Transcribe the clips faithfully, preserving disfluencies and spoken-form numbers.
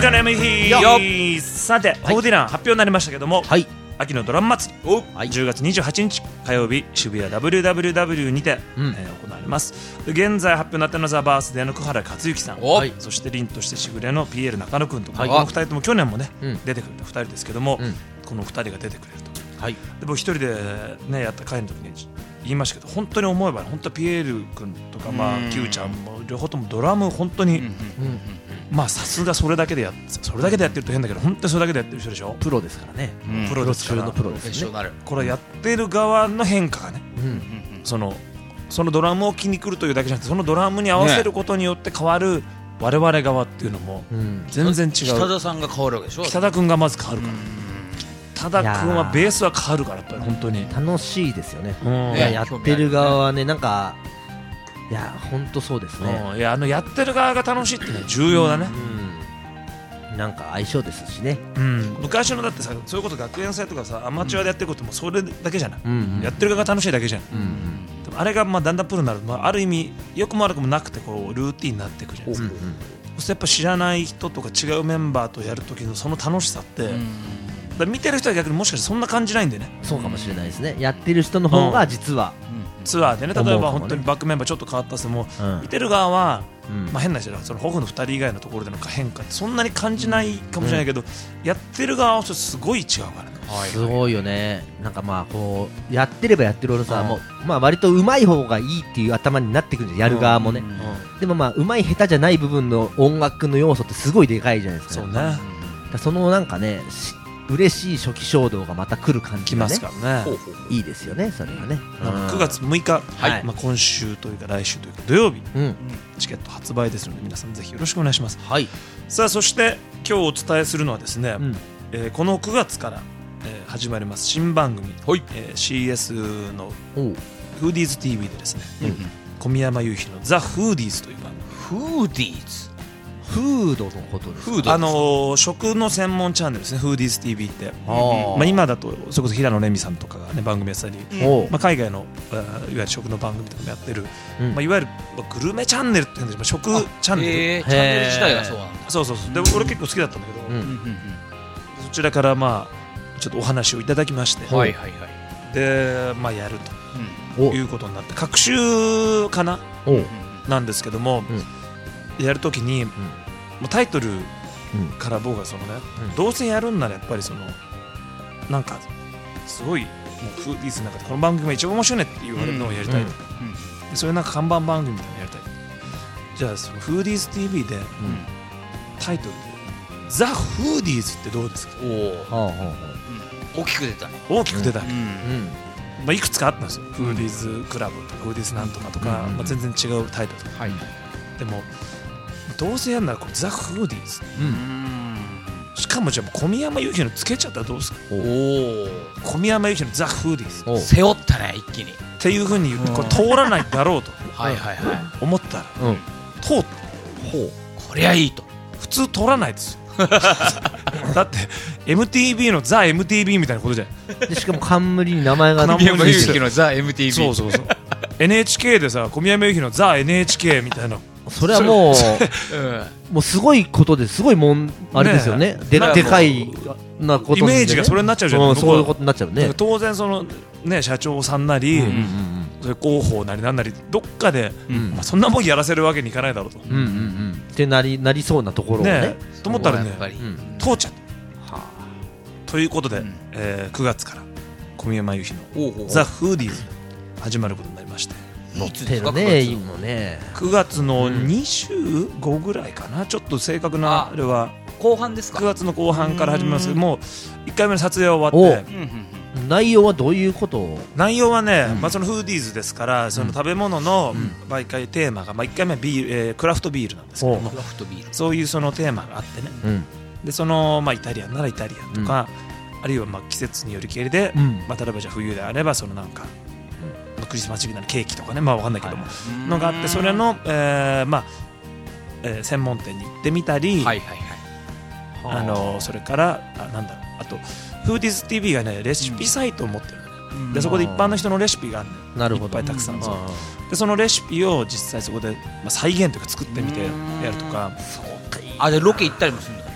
カの エムイー さて、 はいオーディラン発表になりましたけども、 はい、 秋のドラム祭り、 はい、 じゅうがつにじゅうはちにち火曜日渋谷 ダブリューダブリューダブリュー にて、 うんえー行われます。で現在発表になっているのはザ・バースデーの小原克之さん、 はい、 そして凛としてしぐれのピエール中野くんと、 はいこのふたりとも去年もね、 うん出てくれたふたりですけども、 うんこのふたりが出てくれると。 はい、 で僕一人で、ね、やった会の時に言いましたけど、本当に思えば本当はピエール君とか、まあ、キューちゃんも両方ともドラム本当に、 うん、 まあさすがそれだけでやっそれだけでやってると変だけど、本当にそれだけでやってる人でしょ。 プロですからね、 うんプロですから中のプロですね。 これやってる側の変化がね、 うんそのそのドラムを気に来るというだけじゃなくて、そのドラムに合わせることによって変わる我々側っていうのもうん全然違う。 北田さんが変わるわけでしょ。 北田君がまず変わるから、北田君はベースは変わるから、やっぱり本当に楽しいですよね。 うんいや、やってる側はね、なんか、いや、本当そうですね。 うんいや、あのやってる側が楽しいってね、重要だね。 うん、なんか相性ですしね。 うん昔のだってさ、そういうこと学園祭とかさ、アマチュアでやってることもそれだけじゃない、 うんやってる側が楽しいだけじゃん、 うんでもあれがまあだんだんプロになる、まあ、ある意味良くも悪くもなくてこうルーティンになっていくじゃないですか。そうするとやっぱ知らない人とか違うメンバーとやる時のその楽しさって、だから見てる人は逆にもしかしてそんな感じないんでね。 そうかもしれないですね。やってる人の方が実は、 ツアーでね、例えば思うかもね本当にバックメンバーちょっと変わった人も、 うん見てる側は、 うんまあ、変な人だその保護のふたり以外のところでの変化ってそんなに感じないかもしれないけど、やってる側はちょっとすごい違うからね。 すごいよね。なんかまあこうやってればやってるほどさ、もうまあ割と上手い方がいいっていう頭になってくるんじゃん、やる側もね。でもまあ上手い下手じゃない部分の音楽の要素ってすごいでかいじゃないですか。 そうね。 だからそのなんかね、し嬉しい初期衝動がまた来る感じがね来ますからね。 いいですよね、それがね。 くがつむいか、 はいまあ、今週というか来週というか土曜日、 うん、 チケット発売ですので皆さんぜひよろしくお願いします。 はい。 さあそして今日お伝えするのはですね、 うん、 えーこのくがつから、えー始まります新番組、 はいえー シーエス のおう、 フーディーズ ティーブイ でですね、小宮山雄飛のザ・フーディーズという番組、 フーディーズ、 フードのことです。 フードあのー食の専門チャンネルですね、フーディーズ ティーブイ って。 あーまあ、今だとそれこそ平野レミさんとかが、ね、番組やってたり、 おう、 まあ、海外のあーいわゆる食の番組とかもやってる、 うんまあ、いわゆるまあグルメチャンネルって言うんですけど、食チャンネル、 えーチャンネル自体がそうなんだ。 そうそうそうで俺結構好きだったんだけど、 うんうんうんそちらからまあちょっとお話をいただきまして、 うんはいはいはい。 で、まあ、やるおということになって隔週かなおう、 なんですけども、やるときに、もうタイトルうん、 から僕はそのね、 うんどうせやるんならやっぱりそのなんかすごいもうフーディーズの中でこの番組が一番面白いねって言われるのをやりたいと、 うんでそういうなんか看板番組みたいなのやりたい。じゃあそのフーディーズ ティーブイ でタイトルでザ・フーディーズってどうですか。 おお、 はあはあは大きく出たね。 大きく出た、 うんあ、うん、 まあ、いくつかあったんですよ、フーディーズクラブとかフーディーズなんとかとか、 うんまあ、全然違うタイトルとか、 はい。 でもどうせやんならこうザ・フーディーズ、 うんしかもじゃあもう小宮山雄飛のつけちゃったらどうですか。 おお、 小宮山雄飛のザ・フーディーズおう、 背負ったね一気に。 っていうふうに言ってこれ通らないだろうとはいはいはい。 思ったらうん、 通ってほう、 こりゃいいと。 普通通らないですよだって エムティービー のザ・ エムティービー みたいなことじゃん。 でしかも冠に名前が冠小宮山雄飛のザ・ エムティービー。 そうそうそうエヌエイチケー でさ小宮山雄飛のザ・ エヌエイチケー みたいな、 それはもううん。 もうすごいことですごいもんあれですよね。でなんかでかいなことでね、 イメージがそれになっちゃうじゃんうん僕はそういうことになっちゃうね。 当然そのね社長さんなり、 うんうんそれ広報なりなんなりどっかで、 うんまあ、そんなもんやらせるわけにいかないだろうと、 うんうんうんうんってなりなりそうなところをね。 ねと思ったらねやっぱり。 うん通っちゃったはということで、 うんえーくがつから小宮山雄飛のおうおうザ・フーディーズ始まることになりまして、 あ、乗ってるね今ね。 くがつのうんにじゅうごぐらいかな、ちょっと正確なあれは後半ですか。 くがつの後半から始まりますけど、もういっかいめの撮影は終おわって、 うんうん内容はどういうことを。 内容はね、 うんまあ、そのフーディーズですからその食べ物のうん毎回テーマが、まあ、いっかいめはビール、えークラフトビールなんですけども、 クラフトビール。 そういうそのテーマがあってね、 うんでその、まあ、イタリアンならイタリアンとか、あるいはまあ季節によりけりで、 うんまあ、例えばじゃあ冬であればそのなんか、まあクリスマスチキンならケーキとかね、まあわかんないけども、のがあってそれの、えーまあえー専門店に行ってみたり、 はいはいはい。 あのそれからあなんだろうあとフーディーズ ティーブイ がねレシピサイトを持ってるのね、でそこで一般の人のレシピがあるのよなるほど。 いっぱいたくさん、 うんそうでそのレシピを実際そこで、まあ、再現というか作ってみてやるとか、 あ、でロケ行ったりもするんだ。ゆうひくん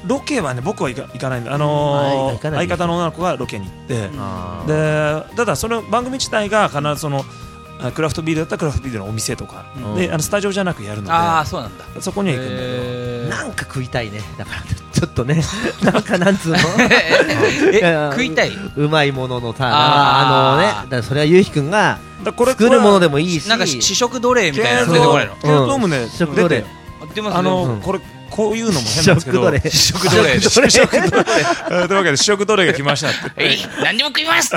ロケはね僕は行か行かないんだ、あのーあ行かない相方の女の子がロケに行ってあーでただその番組自体が必ずそのあクラフトビールだったらクラフトビールのお店とか、 うんであのスタジオじゃなくやるのでああそうなんだ。 そこには行くんだけど、 へーなんか食いたいねだからちょっとねなんかなんつうのえいや食いたいうまいもののさあーあのねだからそれはゆうひくんがだこれ作るものでもいいしなんか試食奴隷みたいなケーの出てこないの。 ケートームね試食奴隷出て出ますね。 あの、 うんこれこういうのも変試なんですけど食どれ試食奴隷。 試食どれ試食奴隷えーというわけで試食奴隷が来ましたってえい何でも食います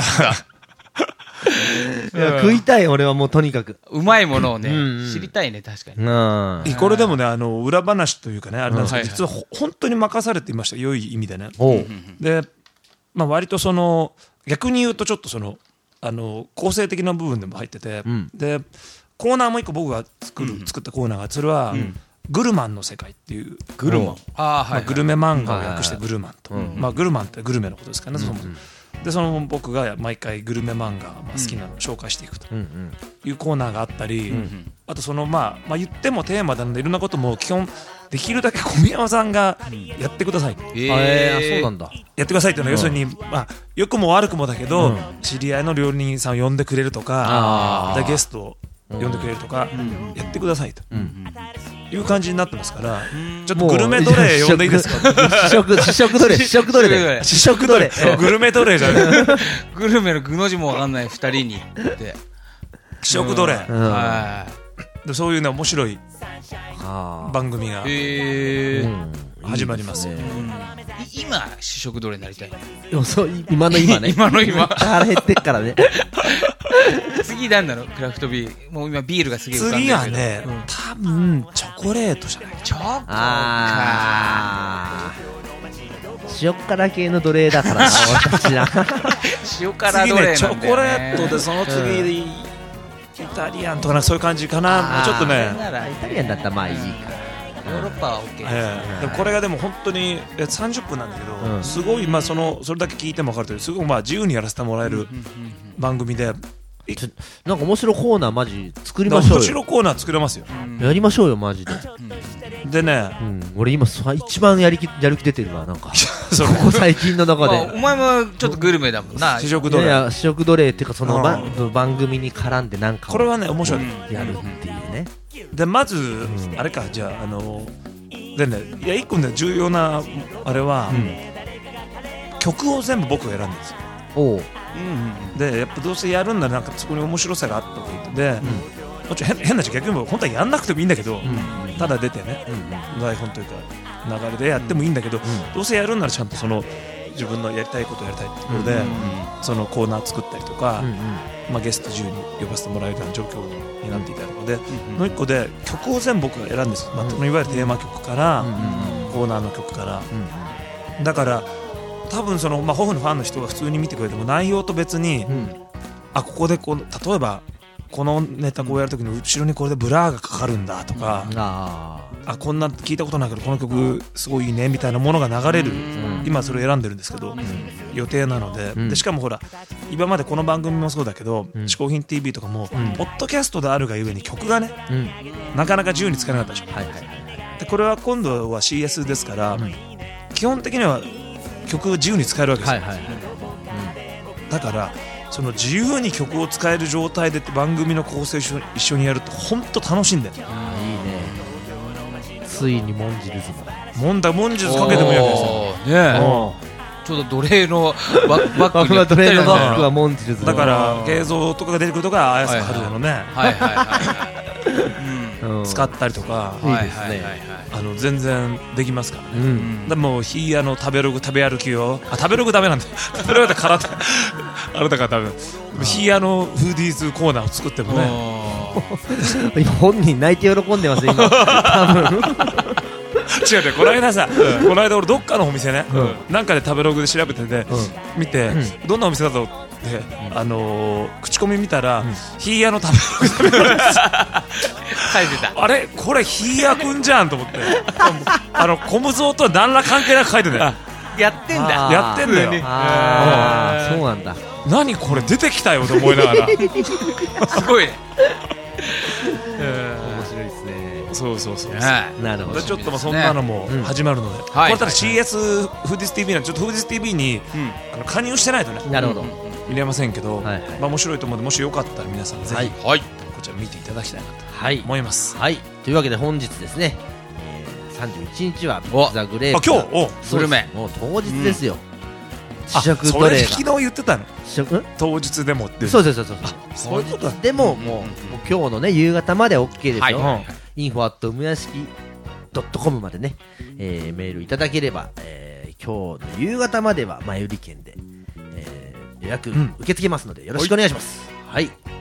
いや食いたい俺はもうとにかくうまいものをね、 うんうん知りたいね確かに。 うんこれでもねあの裏話というかねあれなんですけど、 うん実はほ本当に任されていました良い意味でねおうで、まあ、割とその逆に言うとちょっとそのあの構成的な部分でも入ってて、 うんでコーナーも一個僕が作る、作ったコーナーがそれは、グルマンの世界っていうグルマン。ああまあ、 はい。 グルメ漫画を訳してグルマンと、 はいはいまあ、グルマンってグルメのことですからね、そもそもでその僕が毎回グルメ漫画、まあ、好きなのを紹介していくとうんうんいうコーナーがあったり、 んあとその、まあ、まあ言ってもテーマなのでいろんなことも基本できるだけ小宮山さんがやってください、 ええーそうなんだやってくださいっていうのは要するに、まあ、良くも悪くもだけど、 うん知り合いの料理人さんを呼んでくれるとかあーでゲストを呼んでくれるとか、やってくださいとうんいう感じになってますから、ちょっもうとグルメ奴隷呼んでいいですか試食試食どれ試食どれで試食どれグルメ奴隷じゃないグルメの具の字もわかんない二人にって。 試食奴隷、 うんはでそういうね面白いあ番組がい。へえ。 ー始まりますよいいでうんい今試食奴隷になりたい。 でもそう今の今ね今の今腹減ってっからね次なんだろうクラフトビール。もう今ビールがすげえ浮かんでるけ次ど。 はね、 うん多分チョコレートじゃないチョコか。 あー塩辛系の奴隷だからな私な塩辛次奴隷なんだよね。 ねチョコレートでその次、イタリアンとかなんかそういう感じかなあーちょっとねならイタリアンだったらまあいいかヨーロッパは OK です。 ええでもこれがでも本当にえさんじゅっぷんなんだけど、 うんすごいまあそのそれだけ聞いても分かるとおりすごいまあ自由にやらせてもらえる番組で、いちょなんか面白コーナーマジ作りましょうよ面白コーナー作れますよ。 やりましょうよマジででね、 うん俺今そ一番やりきやる気出てるわなんかそのここ最近の中まあでお前もちょっとグルメだもんな。 試食奴隷いやいや試食奴隷っていうかそのばう番組に絡んでなんかをこれはね面白い、 やるっていうねでまず、 んあれかじゃああのでねいや一個ね重要なあれは、曲を全部僕が選んでるんですよ。 おうでやっぱどうせやるんならなんかそこに面白さがあった方がいいとで、もちろん変変な話逆にも本当はやんなくてもいいんだけど、ただ出てね、台本というか流れでやってもいいんだけど、どうせやるんならちゃんとその自分のやりたいことをやりたいってところで、そのコーナー作ったりとか、 うんうんまあ、ゲスト自由に呼ばせてもらえるような状況になっていたので、もう一個で曲を全部僕が選んでるんです、まあ、いわゆるテーマ曲から、コーナーの曲から、だから多分その、まあ、ホフのファンの人が普通に見てくれても内容と別に、あここでこう例えばこのネタこうやるときに後ろにこれでブラーがかかるんだとか、 ああこんな聞いたことないけどこの曲すごいいいねみたいなものが流れる、今それ選んでるんですけど、予定なので、 んでしかもほら今までこの番組もそうだけど「嗜好品 ティーブイ」とかも、ポッドキャストであるがゆえに曲がねあうんなかなか自由に使えなかったでしょ。 はいはいはいでこれは今度は シーエス ですから、基本的には曲を自由に使えるわけですよ、 はいはいだからその自由に曲を使える状態で番組の構成を一緒にやると本当楽しいんだよ。 いいねついにモンジルズも問題文術かけてもいいわけですよ。 おーねえちょうど奴隷のバッバッ僕クにはトレードバックはねモンジルズだから映像とかが出てくるとか綾瀬はるのね、 はいはいはいはいうん使ったりとかいいですねはいはいはいはいあの全然できますからね。 うんでもヒーヤの食べログ食べ歩きをあ食べログダメなんだ食べログだったら空手あれだから多分ヒーヤのフーディーズコーナーを作ってもねお今本人泣いて喜んでますよ今多分違う違うこの間さこの間俺どっかのお店ねなんかで食べログで調べてて見てどんなお店だとってあのー口コミ見たらヒーヤの食べログ食べログ書いてたあれこれヒーヤくんじゃんと思ってあのコムゾウとは何ら関係なく書いてたよやってんだあーやってんだよあーそうなんだ何これ出てきたよと思いながらすごいね面白いですねそうそうそうそう。 なるほど。 ちょっとまあそんなのも始まるので、これただ シーエス フーディス ティーブイ なんでちょっとフーディス ティーブイ にあの加入してないとねなるほど見れませんけど、 はいはいまあ面白いと思うので、もしよかったら皆さんぜはいひはい。 こちら見ていただきたいなとはい思います。 はいというわけで本日ですね、えー、さんじゅういちにちはおザ・グレープあ今日おグルメもう当日ですよ、 あ試食そどれがれ昨日言ってたの試食ん当日でもってそうそうそうそうそういうことだ当日でももう,、 うんうんうんもう今日のね夕方まで OK ですよ、 はいはいはいインフォアットむやしき .com までね、えー、メールいただければ、えー、今日の夕方までは前売り券で、えー、予約ん受け付けますのでよろしくお願いします、はい